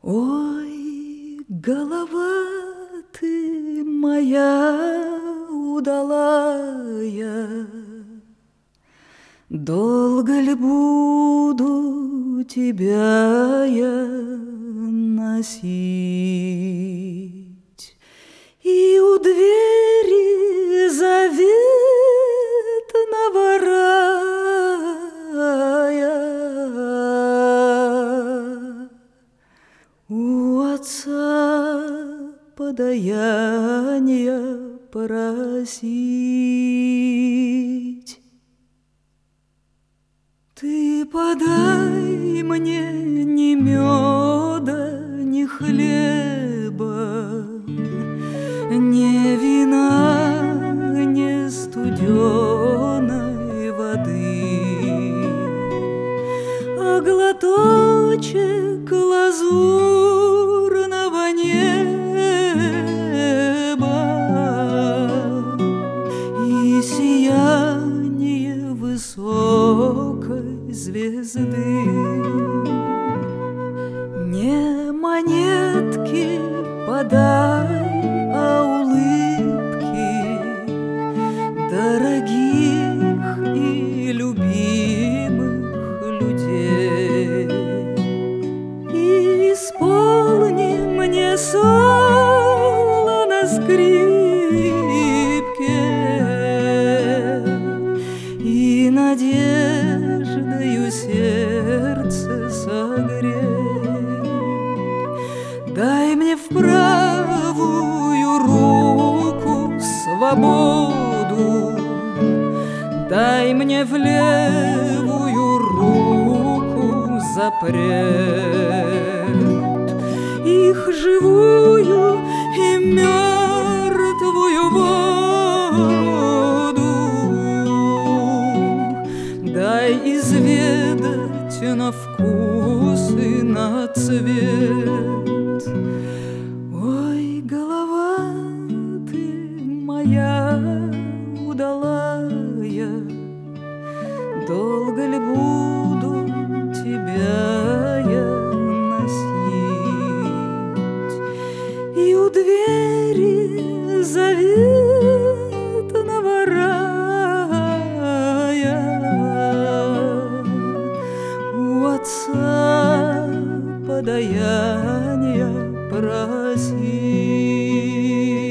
Ой, голова ты моя удалая, долго ли буду тебя я носить? И у двери заветного рая у отца подаяния просить. Ты подай мне ни меда, ни хлеба, ни вина, ни студеной воды, а глоточек лазурного неба и сияние высокой звезды. Не монетки подай, а улыбки дорогих и любимых людей. И исполни мне соло на скрипке и надеждою сердце согрей. Дай мне в правую руку свободу, дай мне в левую руку запрет, их живую и мертвую воду. Дай изведать на вкус и на цвет. Ой, голова ты моя удалая, долго ли буду тебя я носить? И у двери заветного рая у отца подаяния просить.